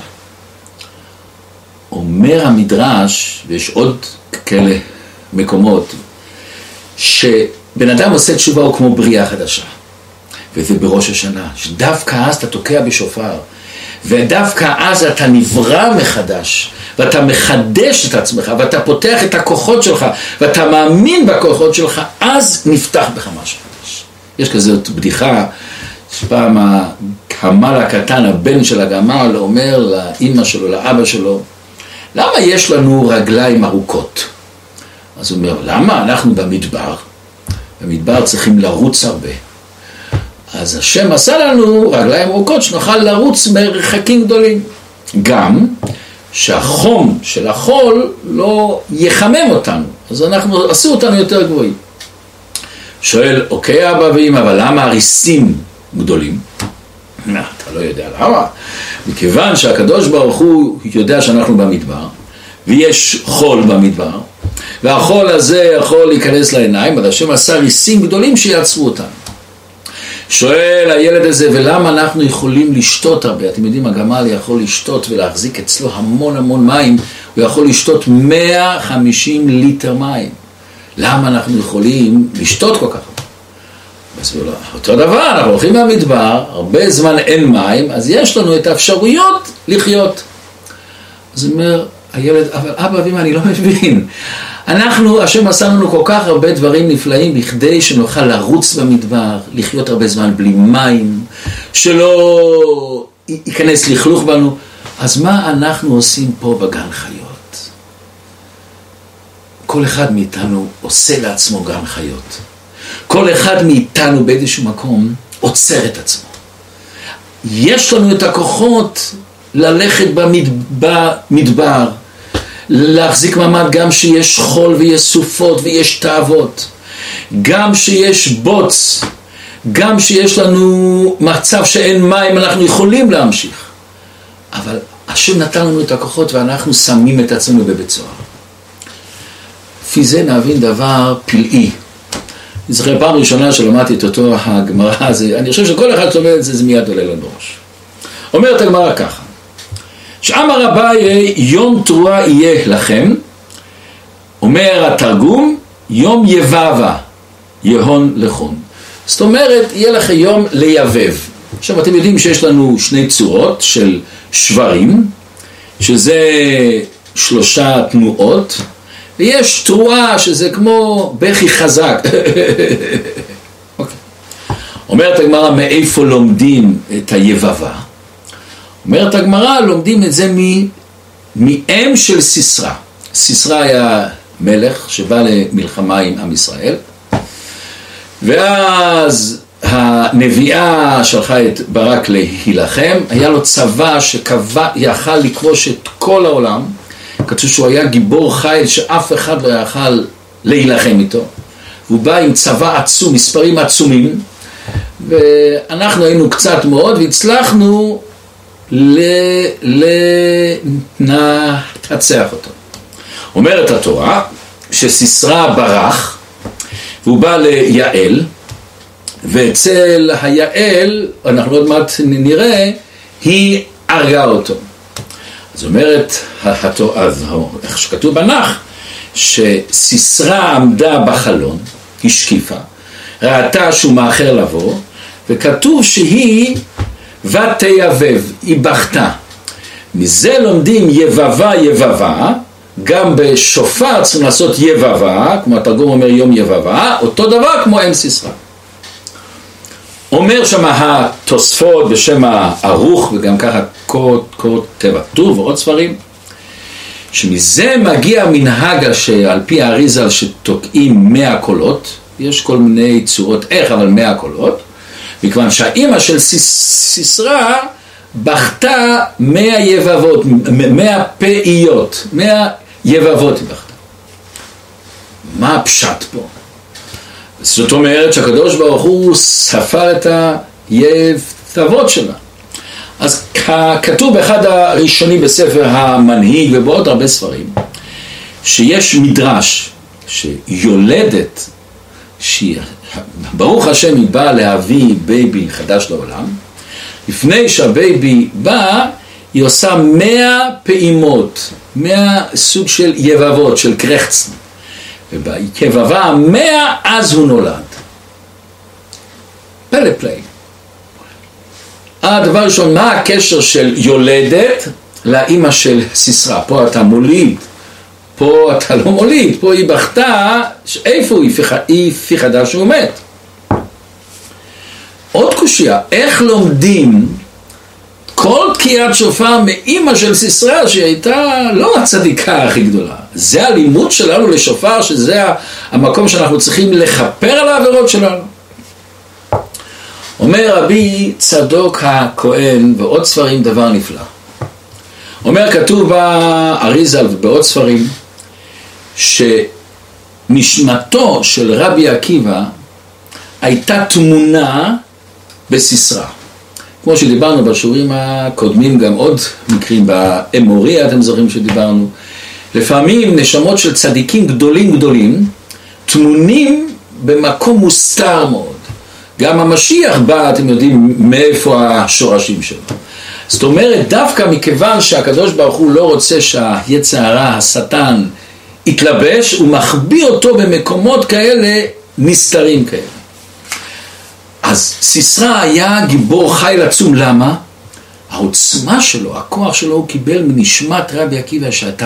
אומר המדרש, ויש עוד כאלה מקומות, שבן אדם עושה תשובה הוא כמו בריאה חדשה. וזה בראש השנה, שדווקא אז אתה תוקע בשופר, ודווקא אז אתה נברא מחדש, ואתה מחדש את עצמך, ואתה פותח את הכוחות שלך, ואתה מאמין בכוחות שלך, אז נפתח בך משהו חדש. יש כזאת בדיחה, שפעם הגמל הקטן, הבן של הגמל, אומר לאמא שלו, לאבא שלו, למה יש לנו רגליים ארוכות? אז הוא אומר, למה? אנחנו במדבר. במדבר צריכים לרוץ הרבה. אז השם עשה לנו רגליים ארוכות שנוכל לרוץ מרחקים גדולים. גם שהחום של החול לא יחמם אותנו, אז אנחנו עשו אותנו יותר גבוהים. שואל, אוקיי אבא ואמא, אבל למה הריסים גדולים? אתה לא יודע למה. מכיוון שהקדוש ברוך הוא יודע שאנחנו במדבר, ויש חול במדבר, והחול הזה יכול להיכנס לעיניים, אז השם עשה ריסים גדולים שיעצרו אותנו. שואל הילד הזה, ולמה אנחנו יכולים לשתות הרבה? אתם יודעים, הגמל יכול לשתות ולהחזיק אצלו המון המון מים, הוא יכול לשתות 150 ליטר מים. למה אנחנו יכולים לשתות כל כך הרבה? אז אותו דבר, אנחנו הולכים מהמדבר, הרבה זמן אין מים, אז יש לנו את האפשרויות לחיות. אז הוא אומר, הילד, אבל אבא ואמא, אני לא מבין. אנחנו, השם עשה לנו כל כך הרבה דברים נפלאים בכדי שנוכל לרוץ במדבר, לחיות הרבה זמן בלי מים, שלא ייכנס לכלוך בנו. אז מה אנחנו עושים פה בגן חיות? כל אחד מאיתנו עושה לעצמו גן חיות. כל אחד מאיתנו באיזשהו מקום עוצר את עצמו. יש לנו את הכוחות ללכת במדבר, להחזיק מעמד גם שיש חול ויש סופות ויש תאוות, גם שיש בוץ, גם שיש לנו מצב שאין מים, אנחנו יכולים להמשיך. אבל השם נתן לנו את הכוחות ואנחנו שמים את עצמנו בבית סוהר. לפי זה נבין דבר פלאי. אני זוכר פעם ראשונה שלמדתי את אותו הגמרא הזה, אני חושב שכל אחד שלומד את זה, זה מיד עולה לנו ראש. אומרת הגמרא ככה, שאמר אביי יום תרועה יהיה לכם, אומר התרגום, יום יבבה, יהון לכון. זאת אומרת, יהיה לכם יום ליבב. עכשיו אתם יודעים שיש לנו שני צורות של שברים, שזה 3 תנועות, ויש תרועה שזה כמו בכי חזק. אוקיי. אומרת הגמרא, מאיפה לומדים את היבבה? אומרת הגמרא, לומדים את זה מאם של סיסרא. סיסרא היה מלך שבא למלחמה עם עם ישראל, ואז הנביאה שלחה את ברק להילחם, היה לו צבא שיכל לכבוש את כל העולם, כתוב שהוא היה גיבור חיל שאף אחד לא יכל להילחם איתו, והוא בא עם צבא עצום, מספרים עצומים, ואנחנו היינו קצת מאוד והצלחנו לנצח אותו. אומרת התורה שסיסרא ברח והוא בא ליעל, ואצל היעל אנחנו עוד מעט נראה היא הרגה אותו. אז אומרת, איך שכתוב בנח, שסיסרא עמדה בחלון, השקיפה, ראתה שהוא מאחר לבוא, וכתוב שהיא ותיבב, היא בכתה. מזה לומדים יבבה יבבה, גם בשופר צריכים לעשות יבבה, כמו התרגום אומר יום יבבה, אותו דבר כמו אם סיסרא. אומר שם התוספות בשם הערוך, וגם ככה כותב הטור ועוד ספרים, שמזה מגיע מנהג שעל פי האריזל שתוקעים 100 קולות, יש כל מיני צורות איך, אבל 100 קולות, מכיוון שהאימא של סיסרא בכתה 100 יבבות, 100 פעיות, 100 יבבות היא בכתה. מה הפשט פה? זאת אומרת שהקדוש ברוך הוא ספר את היבבות שלה. אז כתוב באחד הראשונים בספר המנהיג ובעוד הרבה ספרים, שיש מדרש שיולדת, ברוך השם היא באה להביא בייבי חדש לעולם, לפני שהבייבי בא היא עושה 100 פעימות, 100 סוג של יבבות, של קרחצן, ובכבבה 100 אז הוא נולד. פלא פלא. הדבר ראשון, מה הקשר של יולדת לאמא של סיסרא? פה אתה מוליד, פה אתה לא מוליד, פה היא בכתה, איפה היא פי חדש שהוא מת. עוד קושיה, איך לומדים כל תקיעת שופר מאמא של סיסרא שהיא הייתה לא הצדיקה הכי גדולה? זה הלימוד שלנו לשופר, שזה המקום שאנחנו צריכים לכפר על העבירות שלנו. אומר רבי צדוק הכהן ועוד ספרים דבר נפלא. אומר כתוב באריזל ובעוד ספרים שנשמתו של רבי עקיבא הייתה תמונה בסיסרא. כמו שדיברנו בשיעורים הקודמים, גם עוד מקרים באמורי, אתם זוכרים שדיברנו. לפעמים נשמות של צדיקים גדולים תמונים במקום מוסתר מאוד. גם המשיח בא, אתם יודעים מאיפה השורשים שלו. זאת אומרת, דווקא מכיוון שהקדוש ברוך הוא לא רוצה שהיצר הרע, השטן, יתלבש, הוא מחביא אותו במקומות כאלה, נסתרים כאלה. אז סיסרא היה גיבור חיל עצום. למה? העוצמה שלו, הכוח שלו, הוא קיבל מנשמת רבי עקיבא שהייתה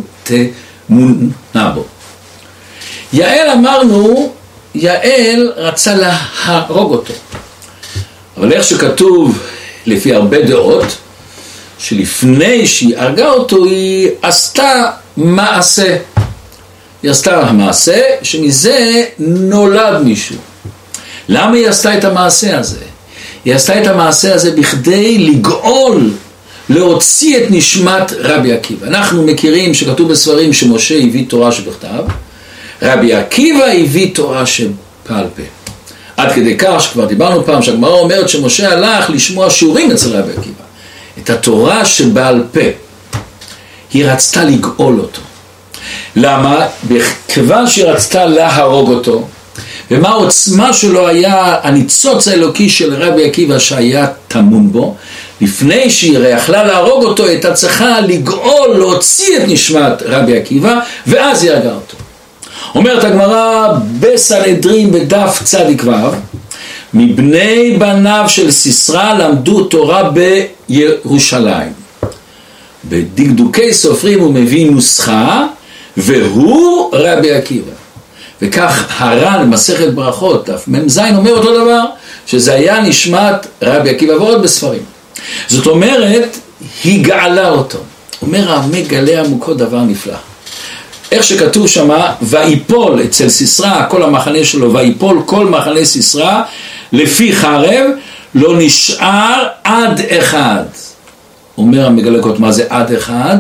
תמונה בו. יעל אמרנו, יעל רצה להרוג אותו. אבל איך שכתוב לפי הרבה דעות, שלפני שהיא הרגה אותו היא עשתה מעשה. היא עשתה מעשה שמזה נולד מישהו. למה היא עשתה את המעשה הזה? היא עשתה את המעשה הזה בכדי לגאול, להוציא את נשמת רבי עקיבא. אנחנו מכירים שכתוב בספרים שמשה הביא תורה שבכתב, רבי עקיבא הביא תורה שבעל פה. עד כדי כך שכבר דיברנו פעם שהגמרא אומרת שמשה הלך לשמוע שיעורים אצל רבי עקיבא. את התורה שבעל פה. היא רצתה לגאול אותו. למה? כיוון שהיא רצתה להרוג אותו, ומה העוצמה שלו היה הניצוץ האלוקי של רבי עקיבא שהיה טמון בו, לפני שהיא יכלה להרוג אותו, הייתה צריכה לגאול, להוציא את נשמת רבי עקיבא, ואז היא הרגה אותו. אומרת הגמרא בסנהדרין בדף צדיק ו', מבני בניו של סיסרא למדו תורה בירושלים. בדקדוקי סופרים הוא מביא נוסחה, והוא רבי עקיבא. וכך הר"ן מסכת ברכות, דף מ"ז אומר אותו דבר, שזה היה נשמת רבי עקיבא ועוד בספרים. זאת אומרת, היא גאלה אותו. אומר המגלה עמוקו דבר נפלא. איך שכתוב שמה, ויפול אצל סיסרא, כל המחנה שלו, ויפול כל מחנה סיסרא, לפי חרב, לא נשאר עד אחד. אומר המגלקות, מה זה עד אחד?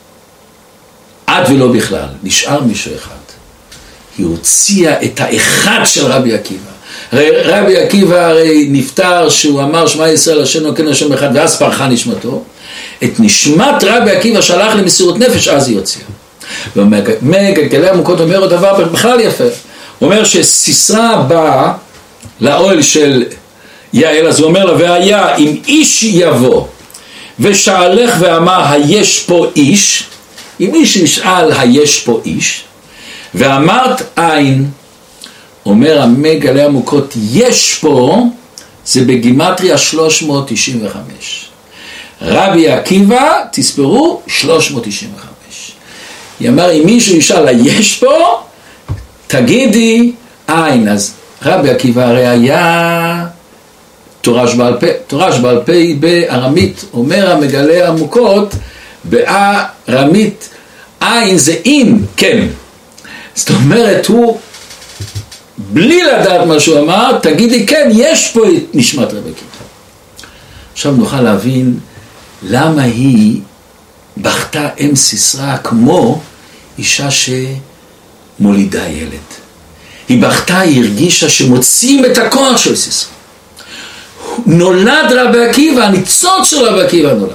עד ולא בכלל, נשאר מישהו אחד. היא הוציאה את האחד של רבי עקיבא. רבי עקיבא הרי נפטר שהוא אמר שמע ישראל השם אלוקינו השם אחד, ואז פרחה נשמתו. את נשמת רבי עקיבא שלח למסירות נפש, אז היא הוציאה. ומגלגלי עמוקות אומר עוד דבר בכלל יפה. הוא אומר שסיסרא בא לאוהל של יעל, אז הוא אומר לה, והיה אם איש יבוא ושאלך ואמר היש פה איש, אם מישהו ישאל היש פה איש, ואמרת אין, אומר המגלה עמוקות, יש פה, זה בגימטריה 395. רבי עקיבא, תספרו, 395. יאמר, אם מישהו ישאל היש פה, תגידי אין. אז רבי עקיבא הרי היה תורש בעל פה, תורש בעל פה בארמית, אומר המגלה עמוקות, בארמית, אין זה אין, כן. זאת אומרת, הוא, בלי לדעת מה שהוא אמר, תגידי כן, יש פה את נשמת רבי עקיבא. עכשיו נוכל להבין למה היא בכתה אם סיסרא כמו אישה שמולידה ילד. היא בכתה, היא הרגישה שמוצאים את הכוח של סיסרא. נולד רבי עקיבא, הניצוץ של רבי עקיבא נולד.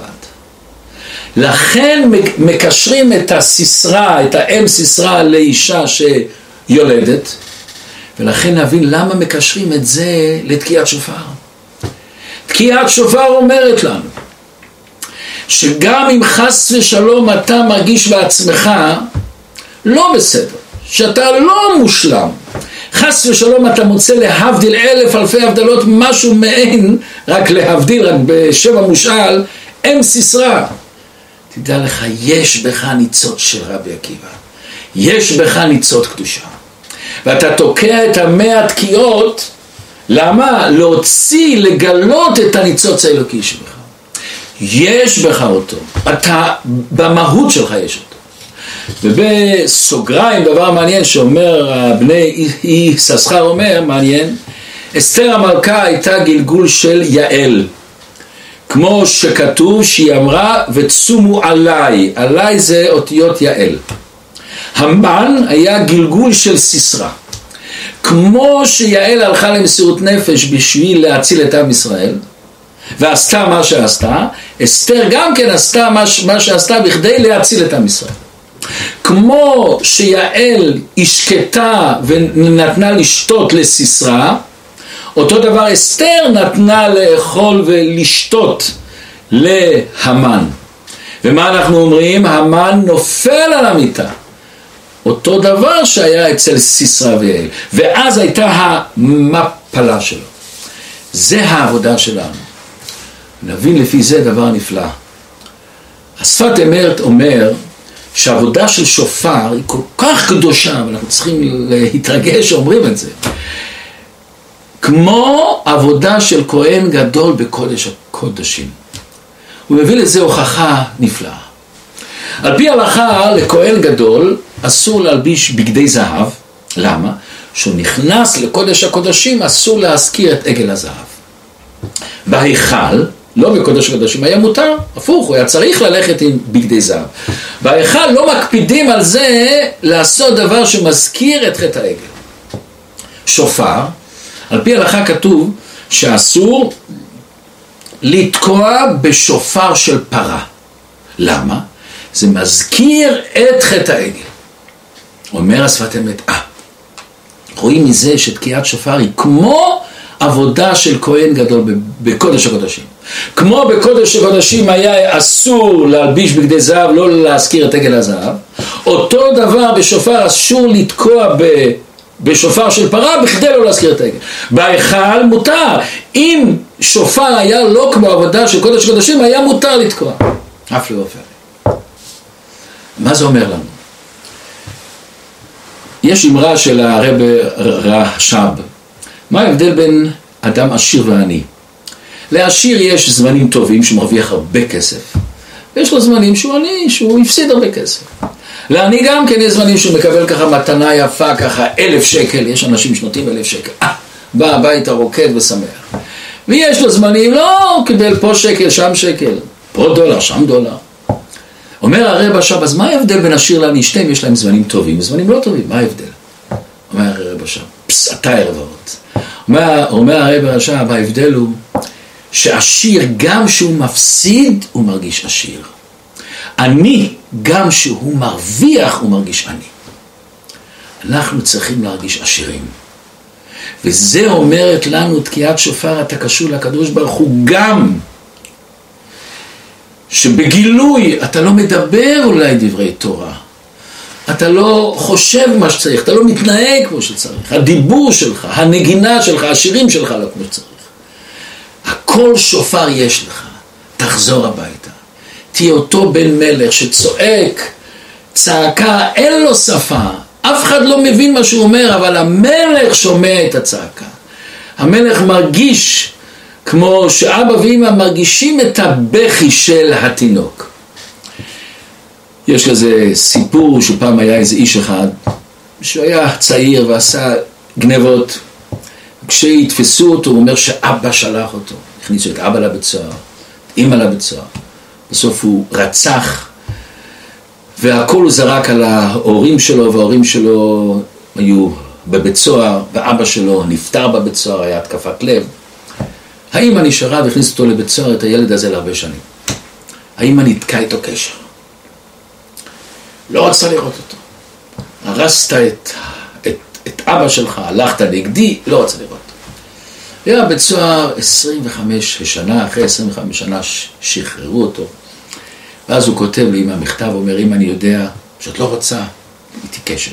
לכן מקשרים את הסיסרא, את האם סיסרא לאישה שיולדת, ולכן נבין למה מקשרים את זה לתקיעת שופר. תקיעת שופר אומרת לנו שגם אם חס ושלום אתה מרגיש בעצמך לא בסדר, שאתה לא מושלם, חס ושלום אתה מוצא להבדיל אלף אלפי הבדלות, משהו מעין רק להבדיל, רק בשם המושאל, אם סיסרא, תדע לך, יש בך ניצוץ של רבי עקיבא, יש בך ניצוץ קדושה, ואתה תוקע את 100 תקיעות. למה? להוציא, לגלות את הניצוץ האלוקי שלך. יש בך אותו, אתה במהות שלך יש אותו. ובסוגריים דבר מעניין שאומר בני יששכר, אומר מעניין, אסתר המלכה הייתה גלגול של יעל, כמו שכתוב שהיא אמרה ותשומו עליי, עליי זה אותיות יעל. המן היה גלגול של סיסרא, כמו שיעל הלכה למסירות נפש בשביל להציל את עם ישראל ועשתה מה שעשתה, אסתר גם כן עשתה מה שעשתה בכדי להציל את עם ישראל. כמו שיעל השקטה ונתנה לשתות לסיסרא, אותו דבר אסתר נתנה לאכול ולשתות להמן. ומה אנחנו אומרים? המן נופל על המיטה, אותו דבר שהיה אצל סיסרא ויעל, ואז הייתה המפלה שלו. זה העבודה שלנו. נבין לפי זה דבר נפלא. השפת אמת אומר שהעבודה של שופר היא כל כך קדושה, ואנחנו צריכים להתרגש שאומרים את זה, כמו עבודה של כהן גדול בקודש הקודשים. הוא מביא לזה הוכחה נפלאה. על פי ההלכה לכהן גדול אסור להלביש בגדי זהב. למה? כשהוא נכנס לקודש הקודשים אסור להזכיר את עגל הזהב. בהיכל, לא בקודש הקודשים, היה מותר, הפוך, הוא היה צריך ללכת עם בגדי זהב. בהיכל לא מקפידים על זה לעשות דבר שמזכיר את חטא העגל. שופר, על פי ההלכה כתוב שאסור לתקוע בשופר של פרה. למה? זה מזכיר את חטא העגל. אומר השפת אמת, רואים מזה שתקיעת שופר היא כמו עבודה של כהן גדול בקודש הקודשים. כמו בקודש הקודשים היה אסור להלביש בגדי זהב, לא להזכיר את עגל הזהב, אותו דבר בשופר אסור לתקוע בשופר של פרה בכדי לא להזכיר את העגל. בהיכל מותר. אם שופר היה לא כמו עבודה של קודש הקודשים, היה מותר לתקוע. אף לא אופן. מה זה אומר לנו? יש אמרה של הרב רש"ב. מה ההבדל בין אדם עשיר ועני? לעשיר יש זמנים טובים שהוא מרוויח הרבה כסף, ויש לו זמנים שהוא עני, שהוא הפסיד הרבה כסף. לעני גם כן יש זמנים שהוא מקבל ככה מתנה יפה, ככה 1,000 שקל, יש אנשים שנותנים 1,000 שקל, בא הביתה רוקד ושמח. ויש לו זמנים, לא, קיבל פה שקל, שם שקל, פה דולר, שם דולר. אומר הרב רש"ב, אז מה ההבדל בין עשיר לעני? שתיהם יש להם זמנים טובים וזמנים לא טובים, מה ההבדל? אומר הרב רש"ב, אתה ערב אבות. אומר הרב רש"ב, ההבדל הוא שעשיר גם שהוא מפסיד הוא מרגיש עשיר, עני גם שהוא מרוויח הוא מרגיש עני. אנחנו צריכים להרגיש עשירים, וזה אומרת לנו תקיעת שופר, אתה קשור לקדוש ברוך הוא גם שבגילוי אתה לא מדבר אולי דברי תורה, אתה לא חושב מה שצריך, אתה לא מתנהג כמו שצריך, הדיבור שלך, הנגינה שלך, השירים שלך לא כמו שצריך. הכל שופר יש לך, תחזור הביתה. תהיה אותו בן מלך שצועק צעקה, אין לו שפה, אף אחד לא מבין מה שהוא אומר, אבל המלך שומע את הצעקה. המלך מרגיש כמו שאבא ואמא מרגישים את הבכי של התינוק. יש כזה סיפור שפעם היה איזה איש אחד שהוא היה צעיר ועשה גנבות. כשהתפסו אותו הוא אומר שאבא שלח אותו, הכניסו את אבא לבית סוהר, את אמא לבית סוהר, בסוף הוא רצח והכל הוא זרק על ההורים שלו, וההורים שלו היו בבית סוהר ואבא שלו נפטר בבית סוהר, היה התקפת לב. האמא נשארה והכניס אותו לבית סוהר, את הילד הזה להרבה שנים. האמא נתקע איתו קשר, לא רצה לראות אותו. הרסת את אבא שלך, הלכת נגדי, לא רצה לראות. היה בית סוהר 25 שנה, אחרי 25 שנה שחררו אותו. ואז הוא כותב לי אמא מכתב, אומר, אם אני יודע שאת לא רוצה, איתי קשר.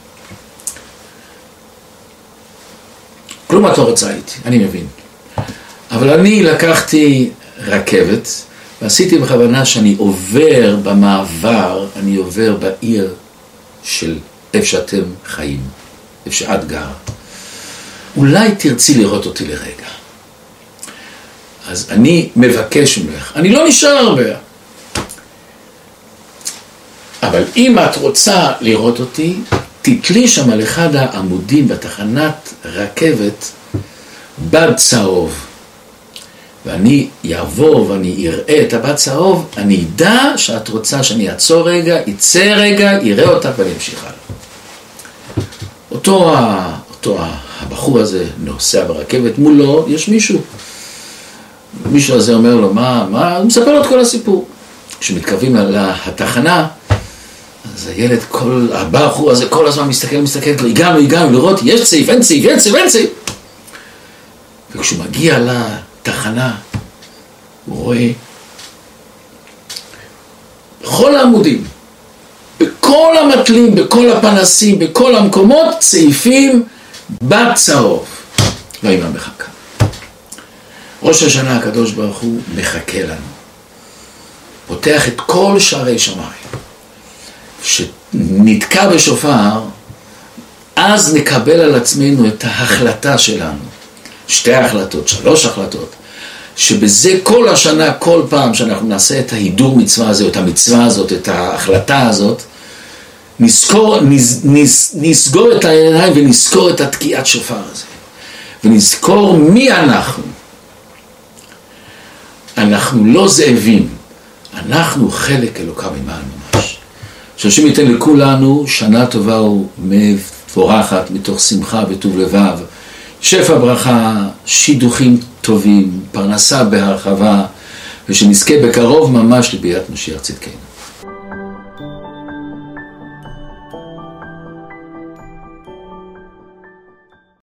כלום את לא רוצה איתי, אני מבין. אבל אני לקחתי רכבת, ועשיתי בכוונה שאני עובר במעבר, אני עובר בעיר של איפה שאתם חיים, איפה שאת גר. אולי תרצי לראות אותי לרגע. אז אני מבקש ממך, אני לא נשאר הרבה. אבל אם את רוצה לראות אותי, תתלי שם על אחד העמודים בתחנת רכבת בד צהוב. ואני יעבור ואני אראה את הבד צהוב, אני אדע שאת רוצה שאני אעצור רגע, יצא רגע, יראה אותך ואני אמשיך הלאה. אותו הבחור הזה נוסע ברכבת, מולו יש מישהו. מישהו הזה אומר לו, מה? הוא מספר לו את כל הסיפור. כשמתקרבים לתחנה, אז הילד, הבחור הזה כל הזמן מסתכל, הגענו לראות, יש צעיף, אין צעיף. וכשהוא מגיע לתחנה, הוא רואה בכל העמודים, בכל המטלים, בכל הפנסים, בכל המקומות, צעיפים בד צהוב. והאמא מחכה. ראש השנה הקדוש ברוך הוא מחכה לנו. פותח את כל שערי שמיים. שנתקע בשופר, אז נקבל על עצמנו את ההחלטה שלנו. 2 החלטות, 3 החלטות. שבזה כל השנה, כל פעם שאנחנו נעשה את ההידור מצווה הזה, את המצווה הזאת, את ההחלטה הזאת, נסגור את העיניים ונזכור את התקיעת שופר הזה. ונזכור מי אנחנו. אנחנו לא זאבים, אנחנו חלק אלוקם עמנו ממש. שהשם ייתן לכולנו שנה טובה ומבורכת מתוך שמחה וטוב לבב, שפע ברכה, שידוכים טובים, פרנסה בהרחבה, ושנזכה בקרוב ממש לביאת משיח צדקנו.